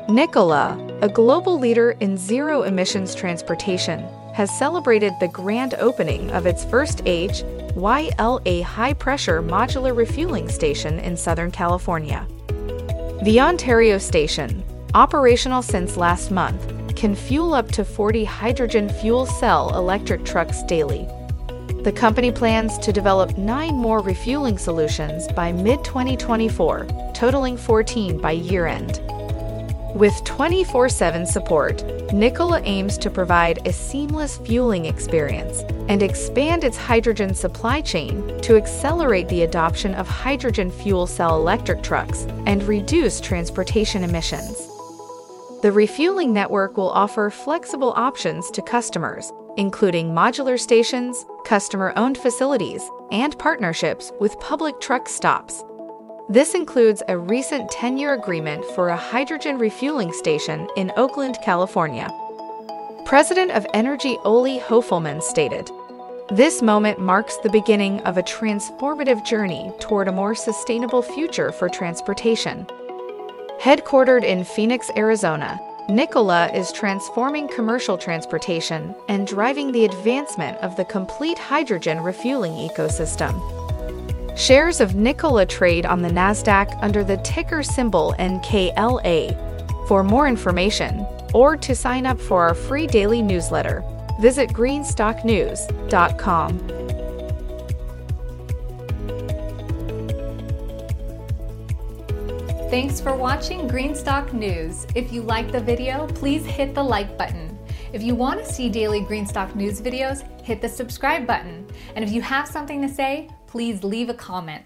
Nikola, a global leader in zero-emissions transportation, has celebrated the grand opening of its first HYLA high-pressure modular refueling station in Southern California. The Ontario station, operational since last month, can fuel up to 40 hydrogen fuel cell electric trucks daily. The company plans to develop 9 more refueling solutions by mid-2024, totaling 14 by year-end. With 24/7 support, Nikola aims to provide a seamless fueling experience and expand its hydrogen supply chain to accelerate the adoption of hydrogen fuel cell electric trucks and reduce transportation emissions. The refueling network will offer flexible options to customers, including modular stations, customer-owned facilities, and partnerships with public truck stops. This includes a recent 10-year agreement for a hydrogen refueling station in Oakland, California. President of Energy Olli Hofelman stated, "This moment marks the beginning of a transformative journey toward a more sustainable future for transportation." Headquartered in Phoenix, Arizona, Nikola is transforming commercial transportation and driving the advancement of the complete hydrogen refueling ecosystem. Shares of Nikola trade on the Nasdaq under the ticker symbol NKLA. For more information, or to sign up for our free daily newsletter, visit greenstocknews.com. Thanks for watching Greenstock News. If you liked the video, please hit the like button. If you want to see daily Greenstock News videos, hit the subscribe button. And if you have something to say, please leave a comment.